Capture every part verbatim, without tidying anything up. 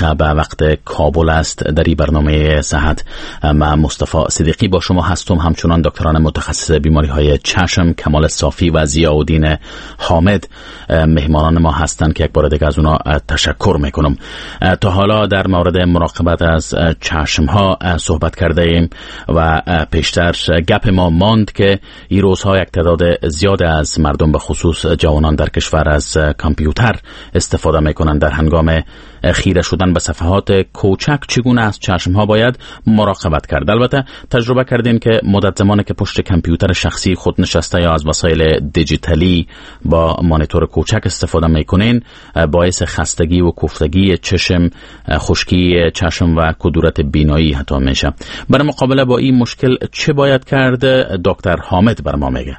دقیقه به وقت کابل است. در این برنامه صحت من مصطفی صدیقی با شما هستم، همچنان دکتران متخصص بیماری های چشم کمال صافی و ضیاءالدین حامد مهمانان ما هستند که یک بار دیگه از اونا تشکر میکنم. تا حالا در مورد مراقبت از چشم ها صحبت کرده ایم و پیشتر گپ ما ماند که این روزها یک تعداد زیاد از مردم به خصوص جوانان در کشور از کامپیوتر استفاده میکنند. در هنگام خیره شدن به صفحات کوچک چگونه از چشم ها باید مراقبت کرد؟ البته تجربه کردیم که مدت زمانی که پشت کامپیوتر شخصی خود نشسته یا از وسایل دیجیتالی با مانیتور کوچک استفاده میکنین باعث خستگی و کوفتگی چشم، خشکی چشم و کدورت بینایی حتی میشه. برای مقابله با این مشکل چه باید کرد؟ دکتر حامد بر ما میگه.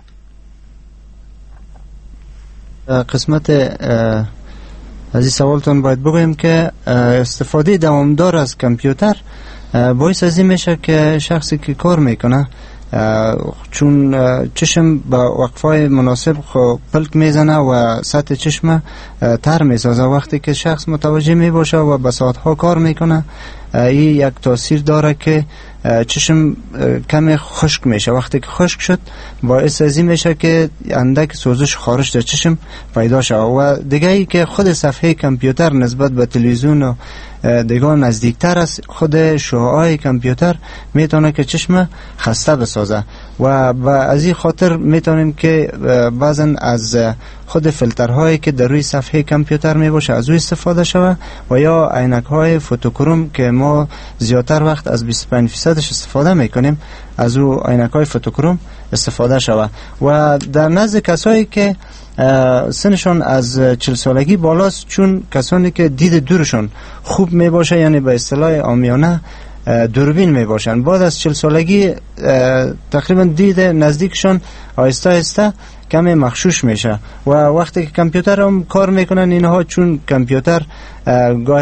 قسمت از این سوالتون باید بگویم که استفاده دوامدار از کامپیوتر باعث از این میشه که شخصی که کار میکنه چون چشم با وقفای مناسب خو پلک میزنه و سطح چشم تر میسازه. وقتی که شخص متوجه میباشه و به ساعتها کار میکنه این یک تاثیر داره که چشم کمی خشک میشه. وقتی که خشک شد باعث از این میشه که اندک سوزش خارج در چشم پیدا شود و دیگه ای که خود صفحه کامپیوتر نسبت به تلویزیون و دیگه نزدیکتر است، خود شعاع کامپیوتر میتونه که چشم خسته بسازه و با از این خاطر میتونیم که بعضن از خود فیلترهایی که در روی صفحه کامپیوتر میباشه از او استفاده شود و یا عینک های فوتوکروم که ما زیادتر وقت از بیست و پنج درصدش استفاده میکنیم از او عینک های فوتوکروم استفاده شود. و در نزد کسایی که سنشون از چهل سالگی بالاست، چون کسانی که دید دورشون خوب میباشه یعنی به اصطلاح عامیانه دوربین میباشن، بعد از چهل سالگی تقریبا دید نزدیکشون آهسته آهسته کمی مخشوش میشه و وقتی که کامپیوتر هم کار میکنن اینها چون کامپیوتر گاه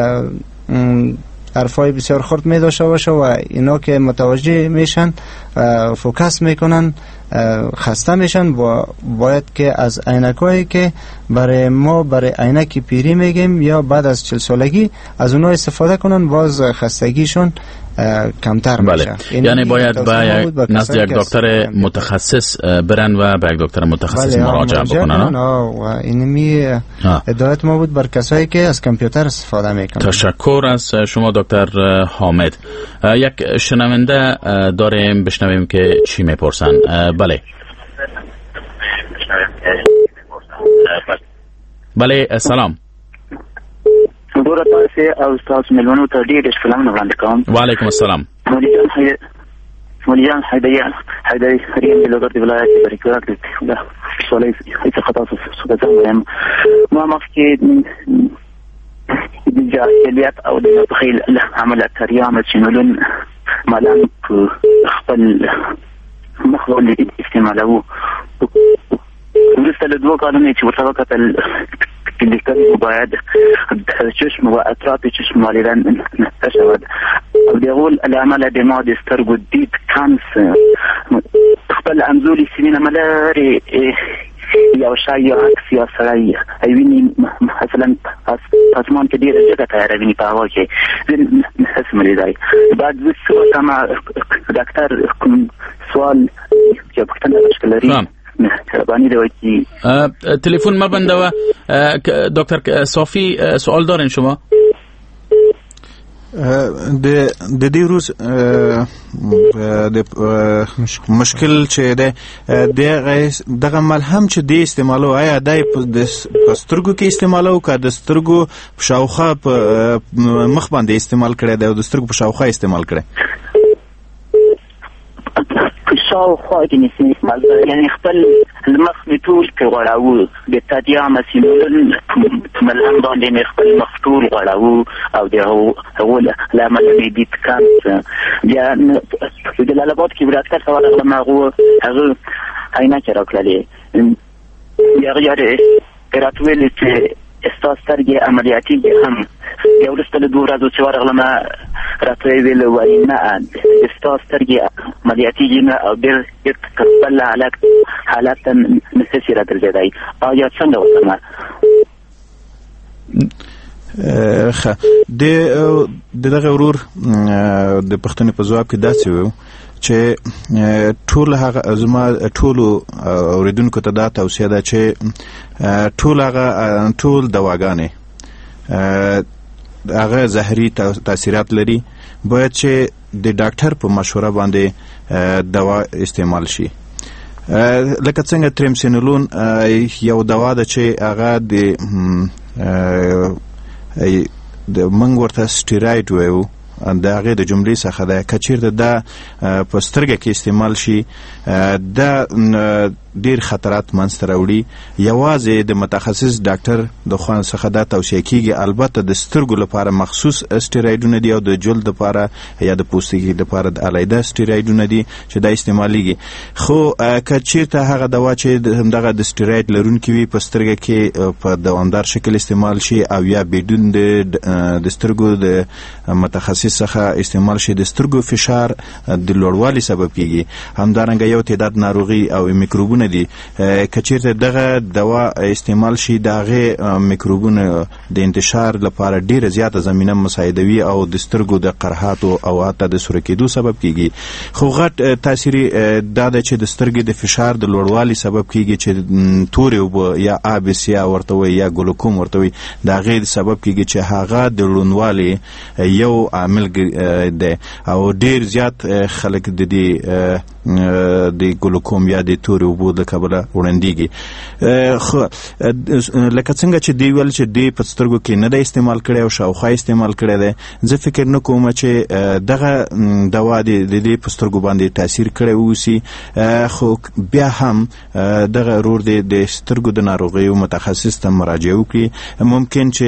حرفای بسیار خرد می داشته باشه و اینا که متوجه میشن فوکس میکنن خسته میشن و باید که از عینکایی که برای ما برای عینک پیری میگیم یا بعد از چهل سالگی از اونها استفاده کنن، باز خستگیشون کمتر میشه. بله. یعنی باید با نزد یک دکتر متخصص برن و به یک دکتر متخصص بله مراجعه بکنن. و اینمی هدایت ما بود بر کسایی که از کامپیوتر استفاده میکنن. تشکر از شما دکتر حامد. یک شنونده داریم، بشنویم که چی میپرسن. بله بله سلام. دورة تاسي او استاذ ملونو ترديد السلام عليكم. وعليكم السلام. موليان حي موليان حيديا حيدي خريم بلغة ولاية بريكوات ولا سوليف في خطاص سودان ما مفكي الجاهليات او التخيل عملت ريامة شنولن مالان خپل مخلو اللي استعمالوه ولسه لدوه قالوا نيتي وطبقة اللي كانوا باید چشم و اطراف چشم والدن نشود. بيقول العمل دماغ استرگو دید کانس خپل انزولی سینین ملاری یا شای یا عکس یا سرای ایوینی مثلا پسمان که دیر جگه تایره بینی پاوا که حس ملیدای بعد سوال کما دکتر سوال که بکتن اشکلاری تلفن ما بنده و دکتر صافی سوال دارین شما؟ د دې روز د مشکل چې ده دغه ملهم چې دی استعمالو آیا دای په سترګو کې استعمالو که د سترګو شاوخوا په مخ باندې استعمال کړی دی او د سترګو په شاوخوا استعمال کړی؟ شاوخوا کې نسي استعمال یعنی خپل المخ میټول کې غړاو د تادیا مسیمون ملهم باندې مې خپل مخ ټول غړاو او د هو لامه دې دې کانس بیا د لالبات کې ورات کړ سوال لما هو هغه عینه کې راکړلې بیا غیر راتویل چې استاسترګي عملیاتي هم یو رسته دوه ورځې چې ورغلم راتویل وینا استاسترګي عملیاتي نه او ډېر کله حالت حالت نسسي راځي آیا څنګه وسمه؟ خ د دغه ورور د پښتنې په جواب کې داسې وو چې ټول هغه زما ټول اوریدونکو ته دا توصیه ده چې ټول هغه ټول دواګانې هغه زهري تاثیرات لري، باید چې د ډاکټر په مشوره باندې دوا استعمال شي. لکه څنګه تریمسینولون یو دوا ده چې هغه د د منګ ورته سټیراید وایو، د هغې د جملې څخه ده. که چېرته دا په سترګه کې استعمال شي دا ډیر خطرات منځته راوړي. یوازې د متخصص ډاکټر د خوا څخه دا توصیه کیږي، البته د سترګو لپاره مخصوص سټیرايډونه دي او د جلد لپاره یا د پوستکي لپاره د علیحده سټیرايډونه دي چې دا استعمالېږي. خو که چېرته هغه دوا چې دغه د سټیرايډ لرونکي وي په سترګه کې په دوامدار شکل استعمال شي او یا بدون د سترګو د متخصص څخه استعمال شي، د سترګو فشار د لوړوالي سبب کیږي. همدارنګه یو تعداد ناروغي او میکروبونه دي، که چېرته دغه دوا استعمال شي د هغې میکروبونو د انتشار لپاره ډیره زیاته زمینه مساعدوي او د سترګو د قرحاتو او حتی د سوره کېدو سبب کیږي. خو غټ تاثیر دا ده چې د سترګې د فشار د لوړوالي سبب کیږي چې تورې اوبه یا آبس یا ورته وایي یا ګلوکوم ورته وایي، د هغې سبب کیږي چې هغه د روڼوالي یو عامل دی او ډیر زیات خلک د دې د ګلوکوم یا د تورې اوبو د کبله وړاندېږي. خو لکه څنګه چې دی ویل چې دی په سترګو کې نه دی استعمال کړی او شاوخوا استعمال کړی دی، زه فکر نه کوم چې دغه دوا د دې په سترګو باندې تاثیر کړی اوسي. خو بیا هم دغه رور دی د سترګو د ناروغیو متخصص ته مراجعه وکړي. ممکن چې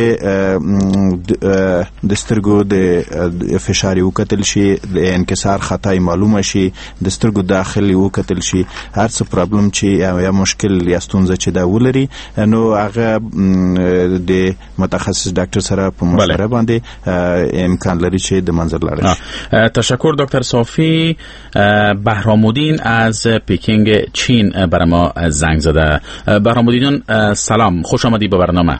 د سترګو د فشار وکتل شي، د انکسار خطای معلومه شي، د سترګو داخلي وکتل شي، هر څه پرابلم چې یا مشکل یا ستونزه چې دا ولري نو هغه د متخصص ډاکټر سره په مشوره باندې امکان لري چې د منظر لاړ شي. تشکر دکتر صافی. بهرام‌الدین از پکینگ چین برای ما زنگ زده. بهرام‌الدین سلام، خوش آمدید به برنامه.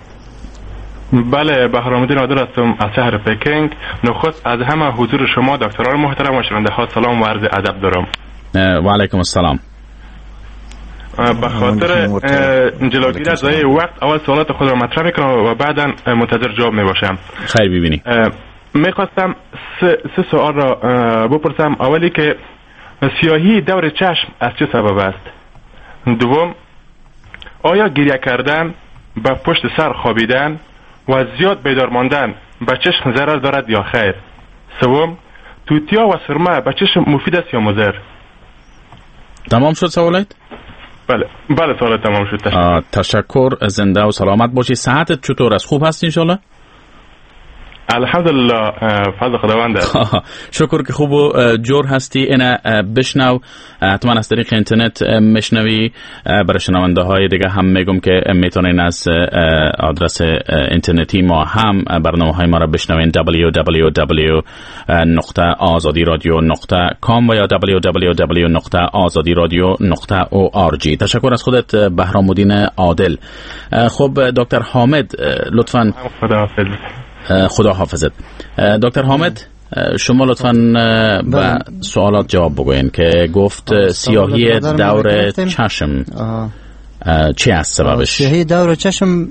بله، بهرام‌الدین عادل هستم از شهر پکینگ. نخست از همه حضور شما دکتران محترم و شنونده ها سلام و عرض ادب دارم. و علیکم السلام. به خاطر جلوگیری از ضایع وقت اول سوالات خود را مطرح میکنم و بعدا منتظر جواب میباشم. خیر ببینی. میخواستم سه, سه سوال را بپرسم. اولی که سیاهی دور چشم از چه سبب است؟ دوم، آیا گریه کردن، به پشت سر خوابیدن و زیاد بیدار ماندن به چشم ضرر دارد یا خیر؟ سوم، توتیا و سرمه به چشم مفید است یا مضر؟ تمام شد سوالات؟ بله بله سوالات تمام شد. تشکر. تشکر، زنده و سلامت باشی. صحتت چطور است؟ خوب هستی انشالله؟ الحمدلله، فضل خداوند است. شکر که خوب و جور هستی. اینا بشنو، حتما از طریق اینترنت میشنوی. برای شنونده های دیگه هم میگم که میتونین از آدرس اینترنتی ما هم برنامه های ما را بشنوین دبلیو دبلیو دبلیو نقطه آزادی رادیو نقطه کام و یا دبلیو دبلیو دبلیو نقطه آزادی رادیو نقطه او آر جی. تشکر از خودت بهرام‌الدین عادل. خب دکتر حامد لطفاً. خداحافظ. خدا حافظت. دکتر حامد شما لطفاً به سوالات جواب بگوین که گفت سیاهی دور چشم چی است سببش؟ سیاهی دور چشم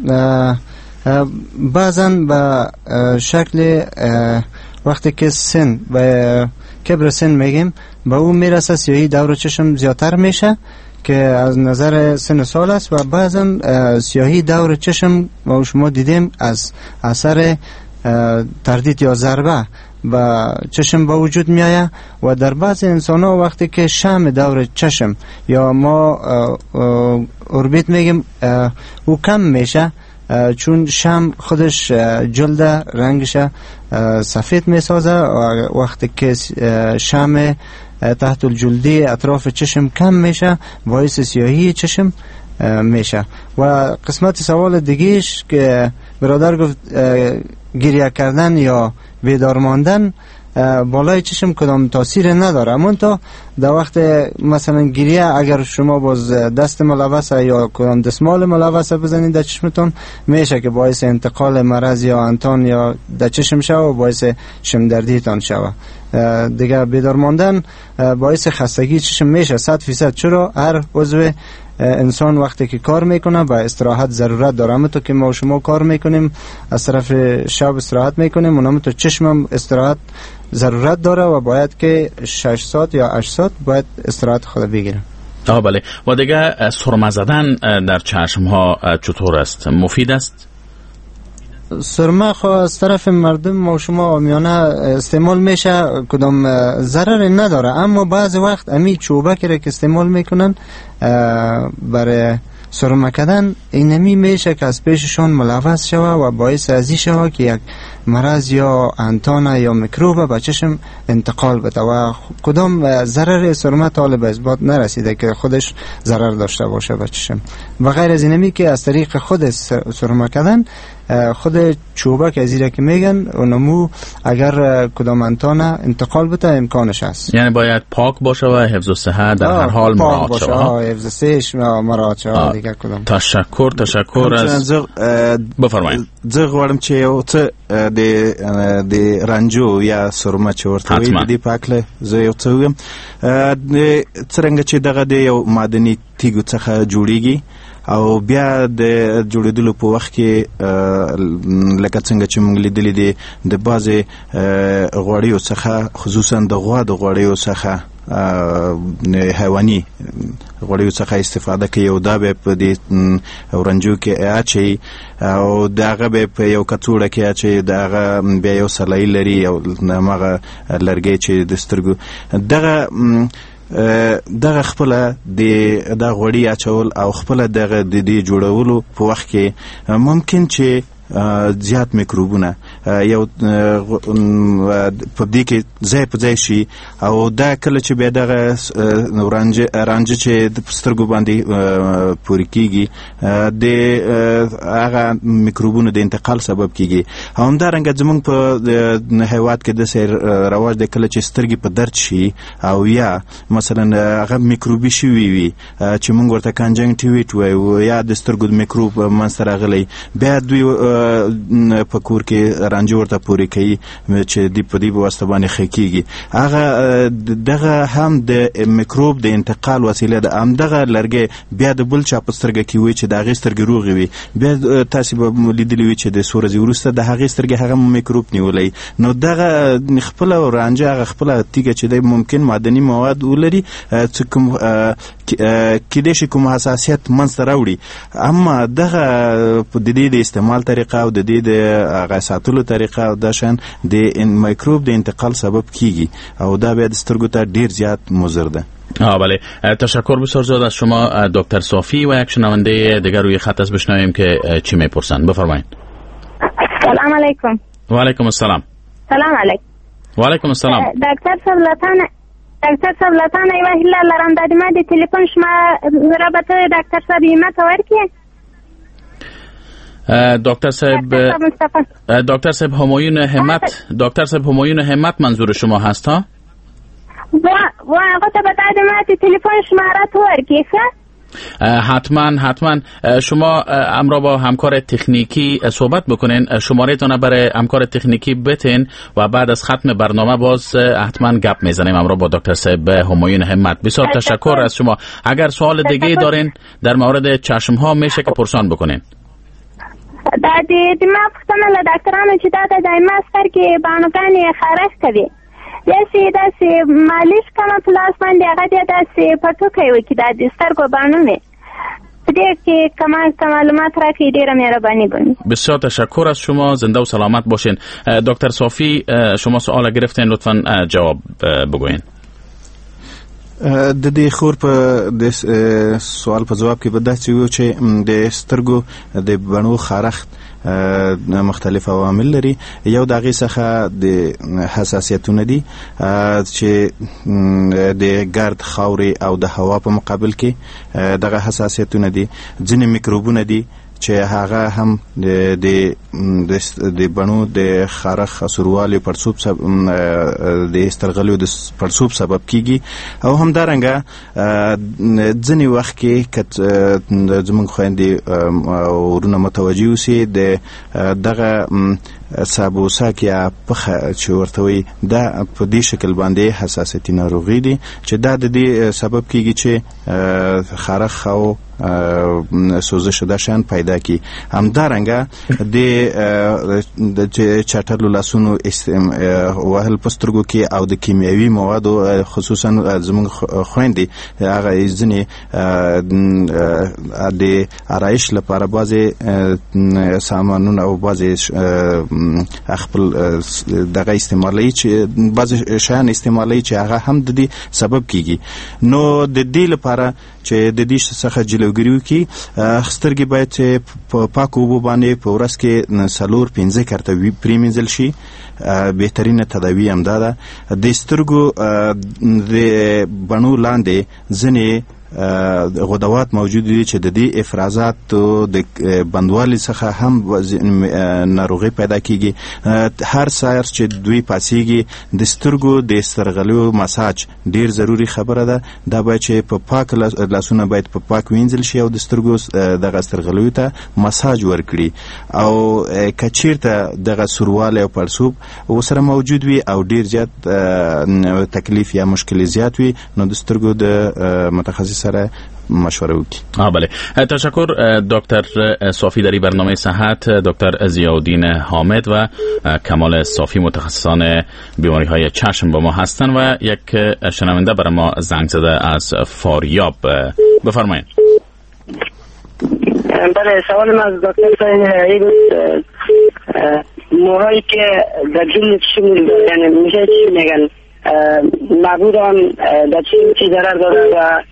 بعضاً به شکل وقتی که سن به کبر سن میگیم به اون میرسه سیاهی دور چشم زیادتر میشه که از نظر سن سال است و بعضا سیاهی دور چشم و شما دیدیم از اثر تردید یا ضربه و چشم به وجود می آید و در بعض انسان ها وقتی که شم دور چشم یا ما اوربیت میگیم او کم میشه چون شم خودش جلد رنگش سفید می سازه و وقتی که شم تحت الجلدی اطراف چشم کم میشه باعث سیاهی چشم میشه. و قسمت سوال دیگهش که برادر گفت گریه کردن یا بیدار ماندن، بالای چشم کدام تاثیر نداره. اما تا در وقت مثلا گریه اگر شما باز دست ملوث یا کدام دستمال ملوث بزنید در چشمتون میشه که باعث انتقال مرض یا انتان یا در چشم شوه و باعث شم دردیتان شوه. دیگه بیدار ماندن باعث خستگی چشم میشه صد فیصد. چرا؟ هر عضو انسان وقتی که کار میکنه با استراحت ضرورت داره. همون تو که ما شما کار میکنیم از طرف شب استراحت میکنیم، اونم تو چشمم استراحت ضرورت داره و باید که شش ساعت یا هشت ساعت باید استراحت خود بگیریم. آه بله. و دیگه سرمه زدن در چشم ها چطور است؟ مفید است؟ سرمه خو از طرف مردم ما شما عامیانه استعمال میشه، کدام ضرر نداره. اما بعض وقت امی چوبه که استعمال میکنن برای سرمه کردن اینمی میشه که از پیششون ملوث شوه و باعث ازی شوه که یک مرض یا انتانه یا میکروب به چشم انتقال بده و کدام ضرر سرمه طالب به اثبات نرسیده که خودش ضرر داشته باشه به چشم. و غیر از اینمی که از طریق خود سرمه کردن خود چوبه که ازیره که میگن اونمو اگر کدام انتانه انتقال بده امکانش هست. یعنی باید پاک باشه و حفظ الصحه در هر حال مراعات شود. حفظ الصحه مراعات شود دیگه کدام. تشکر تشکر از بفرمایید. زه غواړم چې یو څه د د رانجو یا سرمه چې ورته وایي د دې په هکله زه یو څه ویم. څرنګه چې دغه د یو معدني تیږو څخه جوړیږي او بیا د جوړېدلو په وخت کې لکه څنګه چې موږ لیدلي دي د بعضې غوړیو څخه خصوصا د غوا د غوړیو څخه حیواني غوړیو څخه استفاده کوي او دا به په دې ورنجو کې اچي او د هغه به په یو کڅوړه کې اچي، د هغه بیا یو سلای لري او هماغه لرګی چې د سترګو دغه دغه خپل د د غوړی اچول او خپل دغه د دې جوړولو په وخت کې ممکن چې زیات میکروبونه یو په دې کې ځای په ځای شي او دا کله چې بیا دغه رانجه رانجه چې د سترګو باندې پورې کیږي د هغه میکروبونو د انتقال سبب کیږي. همدارنګه زموږ په هیواد کې د سیر رواج د کله چې سترګې په درد شي او یا مثلا هغه میکروبي شوي وي چې موږ ورته کانجنکټیویټ وایو یا د سترګو د میکروب منځته راغلی، بیا دوی په کور کې رانجه ورته پورې کوي چې دی په دې واسطه باندې ښه کیږي. هغه دغه هم د میکروب د انتقال وسیله ده. هم دغه لرګی بیا د بل چا په سترګه کې وي چې د هغې سترګې روغې وي، بیا تاسې به لیدلي وي چې د څو ورځې وروسته د هغې سترګې هغه میکروب نیولی. نو دغه خپله رانجه هغه خپله تیږه چې دی ممکن معدني مواد ولري چې کوم کیدای شي کوم حساسیت منځته راوړي. اما دغه د دې د استعمال طریقه او د دې د هغه ساتلو طریقه او دا شان د میکروب د انتقال سبب کیږي او دا بیا د سترګو ته ډیر زیات مضر ده. آه بله. تشکر بسیار زیاد از شما دکتر صافی و یک شنونده دیگر روی خط است بشنویم که چی میپرسند. بفرمایید. سلام علیکم. و علیکم السلام. سلام علیکم. و علیکم السلام. دکتر صاحب لطفاً دکتر صاحب لطفاً ای وحیله لرم دادی ما دی تلفن شما رابطه دکتر صاحب ایمت ورکیه. دکتر صاحب دکتر صاحب همایون همت دکتر صاحب همایون همت منظور شما هست ها؟ و و آقا تا بداد ما تلفن شما را تو ورکیه. حتما حتما شما امرا با همکار تکنیکی صحبت بکنین، شماره تونه برای همکار تکنیکی بتین و بعد از ختم برنامه باز حتما گپ میزنیم امرا با دکتر صاحب همایون همت. بسیار تشکر از شما. اگر سوال دیگه دارین در مورد چشم ها میشه که پرسان بکنین. دادی ما پختنه له ډاکټرانو چې دا د دایمه سر کې باندې خارښ کوي یا چې دا چې مالش کنه پلاس باندې هغه دا چې پټو کوي چې دا د سترګو باندې دې کې کمال معلومات راکړي ډیره مهرباني بونی. بسیار تشکر از شما. زنده و سلامت باشین. دکتر صافی شما سوال گرفتین، لطفاً جواب بگوین. د دې خور په د سوال په جواب کې به دا چې وو چې د سترګو د بڼو خارښت مختلف عوامل لري. یو د هغې څخه د حساسیتونه دي چې د ګرد خاورې او د هوا په مقابل کې دغه حساسیتونه دي. ځینې میکروبونه دي چې هغه هم د د بڼو د خارخ سروالي پړسوب د استرغلیو د پړسوب سبب کیږي او هم دارنګه ځنی وخت کې کت زمونږ خويندې ورونه متوجي اوسي د دغه سابوساک یا پخه چې ورته وي دا په دې شکل باندې حساسیتي ناروغي دي چې دا د دې سبب کیږي چې خارخ او سوزش د شان پیدا کی همدارنګه د چټلو لاسونو وهل پسترګو کې او د کیمیاوي موادو خصوصا زموږ خويندې هغه ځنې د آرایش لپاره بعضي سامانونه او بعضي خپل دغه استعمالي چې بعضي شیان استعمالي چې هغه هم د دې سبب کیږي نو د دې لپاره چې د دې څخه جلوګیری وکړي سترګې باید په پاکو اوبو باندې په ورځ کې څلور پنځه کرته پریمنځل شي بهترینه تداوی هم دا ده د سترګو د بڼو لاندې ځینې غدوات موجود دي چې د دې افرازات د بندوالي څخه هم ناروغي پیدا کیږي هر سایر چې دوی پاسيږي د سترګو د استرغلیو مساج ډیر ضروری خبره ده دا باید چې په پاک لاسونه باید په پاک وینځل شي او د سترګو د استرغلیو ته مساج ورکړي او کچیرته دغه سرواله او پړسوب وسره موجود وي او ډیر زیات تکلیف یا مشکل زیات وي نو د سترګو د متخصص سره مشوره وکړي. آ بله تشکر دکتر صافی در این برنامه صحت، دکتر ضیاءالدین حامد و کمال صافی متخصصان بیماری های چشم با ما هستن و یک شنونده برای ما زنگ زده از فاریاب. بفرمایید. بله سوال من از دکتر صاحب موهایی که در جلد چشم یعنی میشه چی میگن معبود آن در چی ضرر داره و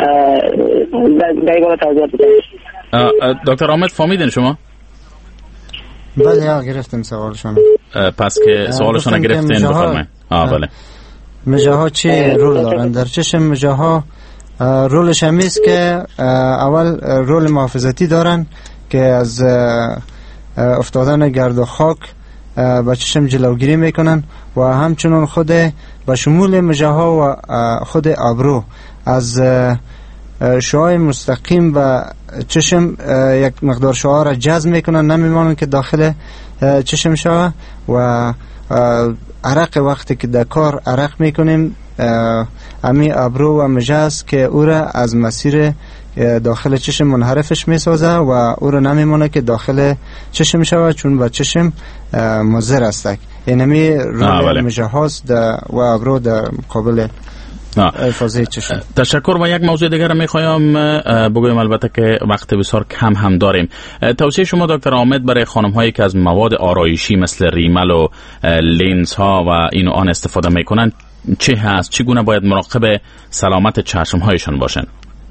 در توضیح بدهید. دکتر حامد فهمیدین شما؟ بله ها گرفتم سوالشون. پس که سوالشون گرفتین بفرمایید. آه بله. مژه ها چی رول دارن در چشم؟ مژه ها رولش همیست که اول رول محافظتی دارن که از افتادن گرد و خاک با چشم جلوگیری میکنن و همچنان خود با شمول مژه ها و خود ابرو از شعاع مستقیم و چشم یک مقدار شعاع را جذب میکنن نمیمانن که داخل چشم شوه و عرق وقتی که در کار عرق میکنیم امی ابرو و مژه است که او را از مسیر داخل چشم منحرفش میسازه و او را نمیمونه که داخل چشم شوه چون با چشم مضر است. اینمی رول مژه هاست و ابرو در مقابل افاضه چشم. تشکر. و یک موضوع دیگر میخوایم بگویم البته که وقت بسیار کم هم داریم. توصیه شما دکتر حامد برای خانم هایی که از مواد آرایشی مثل ریمل و لنز ها و این و آن استفاده میکنن چه هست؟ چگونه باید مراقب سلامت چشم هایشان باشن؟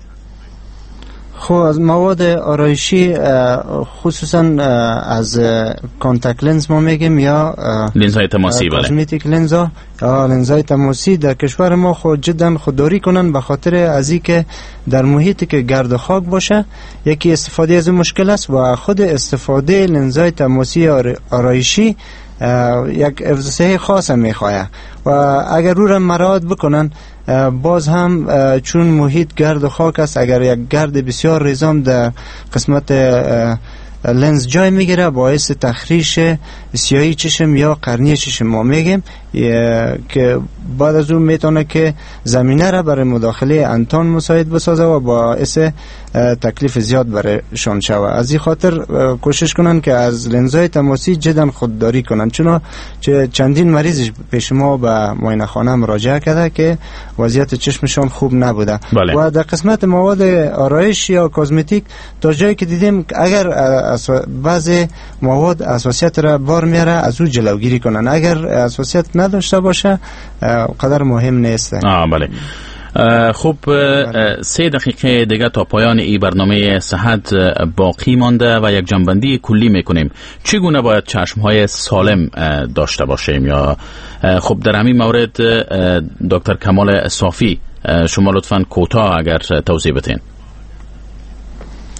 خب از مواد آرایشی خصوصا از کانتاکت لنز ما میگیم یا لنزهای تماسی، بله کاسمتیک لنز ها یا لنزهای تماسی در کشور ما خود جدا خودداری کنن به خاطر از این که در محیطی که گرد و خاک باشه یکی استفاده از مشکل است و خود استفاده لنزهای تماسی آرایشی یک افزایش خاص میخواه و اگر رو را مراعات بکنن باز هم چون محیط گرد و خاک است اگر یک گرد بسیار ریزام در قسمت لنز جای میگیره باعث تخریش سیاهی چشم یا قرنی چشم ما میگیم که بعد از اون میتونه که زمینه را برای مداخله انتان مساعد بسازه و باعث تکلیف زیاد برایشان شوه. از این خاطر کوشش کنن که از لنزهای تماسی جدا خودداری کنن چون چندین مریض پیش ما به معاینه خانه مراجعه کرده که وضعیت چشمشان خوب نبوده. بله. و در قسمت مواد آرایش یا کاسمتیک تا جایی که دیدیم اگر بعضی مواد اساسیت را بار میاره از او جلوگیری کنن، اگر اساسیت نداشته باشه قدر مهم نیست. آه بله. خب سه دقیقه دیگه تا پایان این برنامه صحت باقی مانده و یک جنبندی کلی میکنیم. چگونه باید چشمهای سالم داشته باشیم؟ یا خب در همین مورد دکتر کمال صافی شما لطفاً کوتاه اگر توضیح بدین.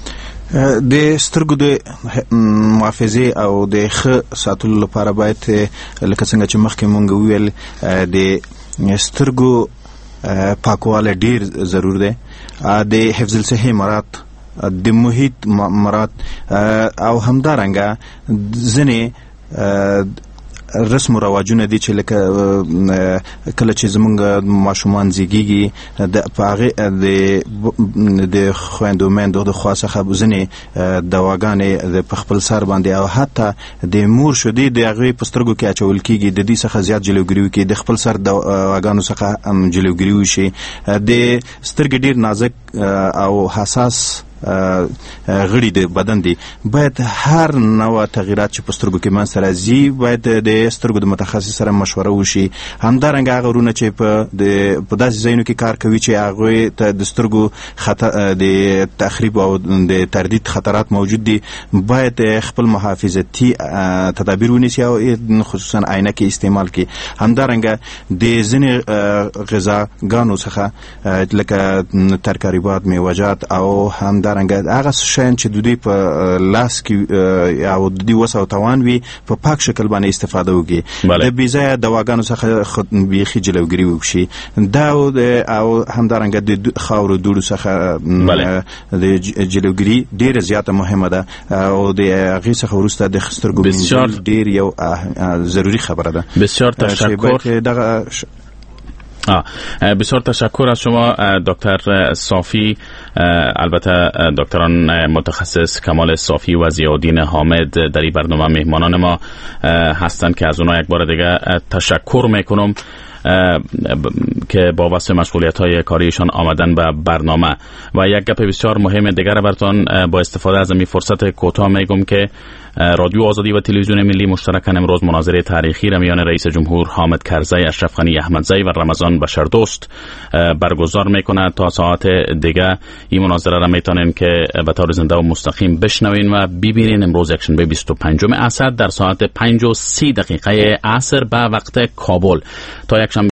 د سترګو د محافظه او د ښه ساتلو لپاره باید لکه څنګه چې مخکې مونږ ویل د سترګو پاکواله ډیر ضرور دی، د حفظ الصحه مرات، د محیط مرات او همدارنګه ځنې رسم و رواجونه دي چې لکه کله چې زمونږ ماشومان زیږیږي د هغې د خویندو میندو د خوا څخه ځینې دواګانې په خپل سر باندې او حتی د مور شیدې د هغوی په سترګو کې اچول کېږي، د دې څخه زیات جلوګیري وکړي، د خپل سر دواګانو څخه جلوګیري وشي. د سترګې ډېر نازک او حساس غړي د بدن دي، باید هر نوع تغییرات چې په سترګو کې منځته راځي باید د سترګو د متخصص سره مشوره وشي. همدارنګه هغه ورونه چې په په داسې ځایونو کې کار کوي چې هغوی ته د سترګو خطر د تخریب او د تردید خطرات موجود دي، باید خپل محافظتي تدابیر ونیسي او خصوصا عینکې استعمال کړي. همدارنګه د ځینې غذاګانو څخه لکه ترکاریات، میوه‌جات او هم دارنګه هغه شیان چې د دوی په لاس کې او د دوی وس او توان وي په پاک شکل باندې استفاده وکړي، د بې ځایه دواګانو څخه بیخي جلوګیري وکړي. دا او همدارنګه د خاورو دوړو څخه د جلوګیري ډېره زیاته مهمه ده او د هغې څخه وروسته د سترګو مینځل ډېر یو ضروري خبره ده. بسیار تشکر. بسیار تشکر از شما دکتر صافی. البته دکتران متخصص کمال صافی و ضیاءالدین حامد در این برنامه مهمانان ما هستند که از اونها یک بار دیگه تشکر میکنم که با واسه مشغولیت‌های کاریشان آمدن به برنامه. و یک گپ بسیار مهم دیگر براتون با استفاده از این فرصت کوتاه میگم که رادیو آزادی و تلویزیون ملی مشترکاً امروز مناظره تاریخی را میان رئیس جمهور حامد کرزی، اشرف غنی احمدزی و رمضان بشردوست برگزار میکنه. تا ساعت دیگه این مناظره را میتونین که به طور زنده و مستقیم بشنوین و ببینین. امروز یکشنبه بیست و پنجم اسد در ساعت پنج و سی دقیقه عصر به وقت کابل. تا یکشنبه